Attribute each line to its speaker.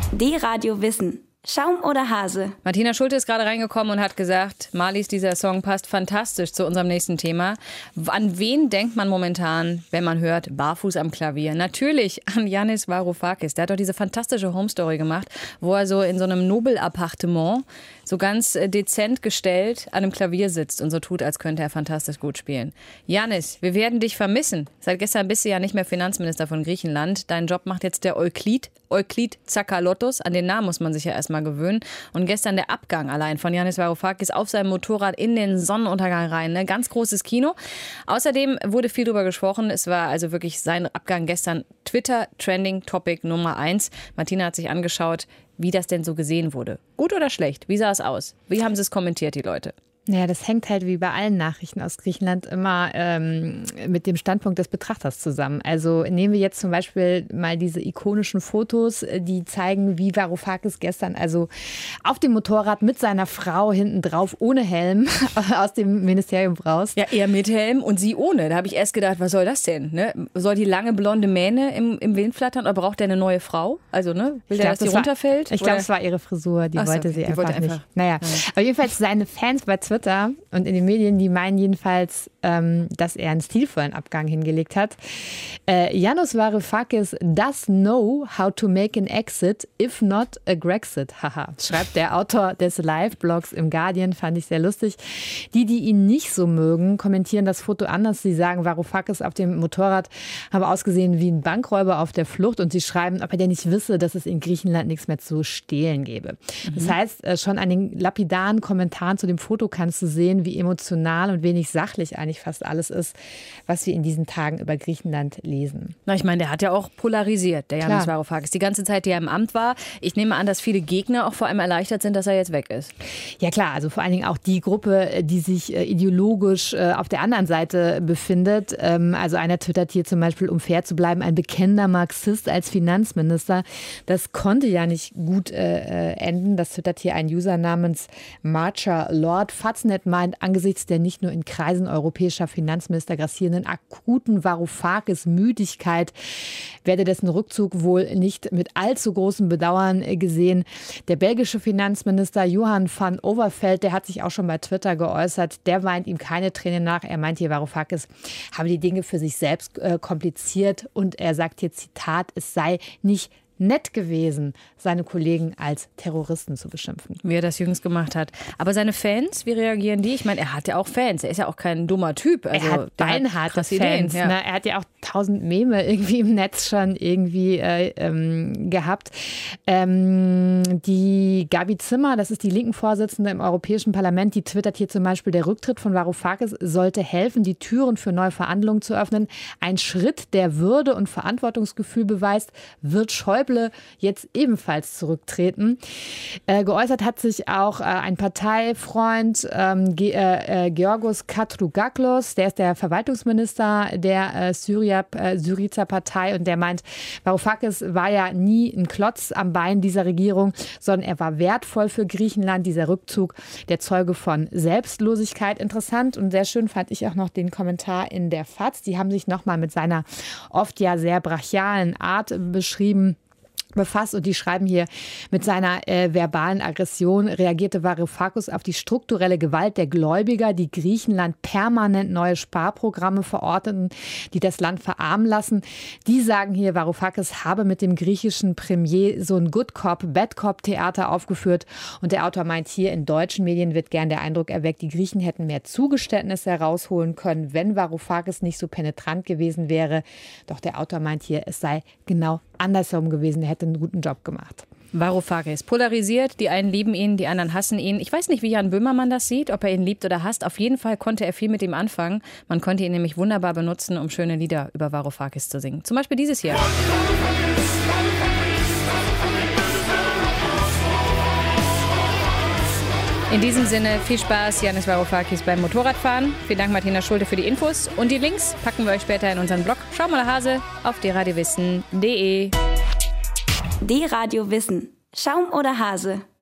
Speaker 1: D-Radio Wissen. Schaum oder Hase?
Speaker 2: Martina Schulte ist gerade reingekommen und hat gesagt, Marlies, dieser Song passt fantastisch zu unserem nächsten Thema. An wen denkt man momentan, wenn man hört, barfuß am Klavier? Natürlich an Yanis Varoufakis. Der hat doch diese fantastische Home-Story gemacht, wo er so in so einem Nobel-Appartement so ganz dezent gestellt an einem Klavier sitzt und so tut, als könnte er fantastisch gut spielen. Yanis, wir werden dich vermissen. Seit gestern bist du ja nicht mehr Finanzminister von Griechenland. Deinen Job macht jetzt der Euklid Tsakalotos. An den Namen muss man sich ja erstmal gewöhnen. Und gestern der Abgang allein von Yanis Varoufakis auf seinem Motorrad in den Sonnenuntergang rein. Ne? Ganz großes Kino. Außerdem wurde viel drüber gesprochen. Es war also wirklich sein Abgang gestern Twitter Trending Topic Nummer 1. Martina hat sich angeschaut, wie das denn so gesehen wurde. Gut oder schlecht? Wie sah es aus? Wie haben sie es kommentiert, die Leute?
Speaker 3: Naja, das hängt halt wie bei allen Nachrichten aus Griechenland immer mit dem Standpunkt des Betrachters zusammen. Also nehmen wir jetzt zum Beispiel mal diese ikonischen Fotos, die zeigen, wie Varoufakis gestern also auf dem Motorrad mit seiner Frau hinten drauf ohne Helm aus dem Ministerium raus.
Speaker 2: Ja, er mit Helm und sie ohne. Da habe ich erst gedacht, was soll das denn? Ne? Soll die lange blonde Mähne im Wind flattern oder braucht er eine neue Frau? Also, ne? Will der, dass die runterfällt?
Speaker 3: Ich glaube, es war ihre Frisur, die wollte sie einfach nicht. Naja, aber jedenfalls seine Fans bei Twitter und in den Medien, die meinen jedenfalls, dass er einen stilvollen Abgang hingelegt hat. Yanis Varoufakis does know how to make an exit, if not a Grexit. Haha, schreibt der Autor des Live-Blogs im Guardian, fand ich sehr lustig. Die ihn nicht so mögen, kommentieren das Foto anders. Sie sagen, Varoufakis auf dem Motorrad habe ausgesehen wie ein Bankräuber auf der Flucht und sie schreiben, ob er denn nicht wisse, dass es in Griechenland nichts mehr zu stehlen gäbe. Das heißt, schon an den lapidaren Kommentaren zu dem Foto kannst du sehen, wie emotional und wenig sachlich eigentlich fast alles ist, was wir in diesen Tagen über Griechenland lesen.
Speaker 2: Na, ich meine, der hat ja auch polarisiert, der Yanis Varoufakis. Die ganze Zeit, die er im Amt war. Ich nehme an, dass viele Gegner auch vor allem erleichtert sind, dass er jetzt weg ist.
Speaker 3: Ja klar, also vor allen Dingen auch die Gruppe, die sich ideologisch auf der anderen Seite befindet. Also einer twittert hier zum Beispiel, um fair zu bleiben, ein bekennender Marxist als Finanzminister. Das konnte ja nicht gut enden. Das twittert hier ein User namens Marcher Lord. Faznet meint, angesichts der nicht nur in Kreisen europäischer Finanzminister grassierenden akuten Varoufakis-Müdigkeit werde dessen Rückzug wohl nicht mit allzu großem Bedauern gesehen. Der belgische Finanzminister Johan van Overveld, der hat sich auch schon bei Twitter geäußert, der weint ihm keine Tränen nach. Er meint hier, Varoufakis habe die Dinge für sich selbst kompliziert und er sagt hier, Zitat, es sei nicht nett gewesen, seine Kollegen als Terroristen zu beschimpfen.
Speaker 2: Wie er das jüngst gemacht hat. Aber seine Fans, wie reagieren die? Ich meine, er hat ja auch Fans. Er ist ja auch kein dummer Typ. Also,
Speaker 3: er hat beinharte Fans. Ja. Ne? Er hat ja auch 1000 Meme irgendwie im Netz schon irgendwie gehabt. Die Gabi Zimmer, das ist die linken Vorsitzende im Europäischen Parlament, die twittert hier zum Beispiel, der Rücktritt von Varoufakis sollte helfen, die Türen für neue Verhandlungen zu öffnen. Ein Schritt, der Würde und Verantwortungsgefühl beweist, wird Schäuble jetzt ebenfalls zurücktreten. Geäußert hat sich auch ein Parteifreund Georgos Katsoukaklos, der ist der Verwaltungsminister der Syriza Partei und der meint, Varoufakis war ja nie ein Klotz am Bein dieser Regierung, sondern er war wertvoll für Griechenland, dieser Rückzug, der Zeuge von Selbstlosigkeit. Interessant und sehr schön fand ich auch noch den Kommentar in der FAZ. Die haben sich nochmal mit seiner oft ja sehr brachialen Art befasst und die schreiben hier, mit seiner verbalen Aggression reagierte Varoufakis auf die strukturelle Gewalt der Gläubiger, die Griechenland permanent neue Sparprogramme verordneten, die das Land verarmen lassen. Die sagen hier, Varoufakis habe mit dem griechischen Premier so ein Good Cop, Bad Cop Theater aufgeführt und der Autor meint hier, in deutschen Medien wird gern der Eindruck erweckt, die Griechen hätten mehr Zugeständnisse herausholen können, wenn Varoufakis nicht so penetrant gewesen wäre. Doch der Autor meint hier, es sei genau andersherum gewesen, er hätte einen guten Job gemacht.
Speaker 2: Varoufakis polarisiert, die einen lieben ihn, die anderen hassen ihn. Ich weiß nicht, wie Jan Böhmermann das sieht, ob er ihn liebt oder hasst. Auf jeden Fall konnte er viel mit ihm anfangen. Man konnte ihn nämlich wunderbar benutzen, um schöne Lieder über Varoufakis zu singen. Zum Beispiel dieses hier. In diesem Sinne viel Spaß, Yanis Varoufakis beim Motorradfahren. Vielen Dank, Martina Schulte, für die Infos. Und die Links packen wir euch später in unseren Blog Schaum oder Hase auf dradiowissen.de.
Speaker 1: D-Radio Wissen. Schaum oder Hase?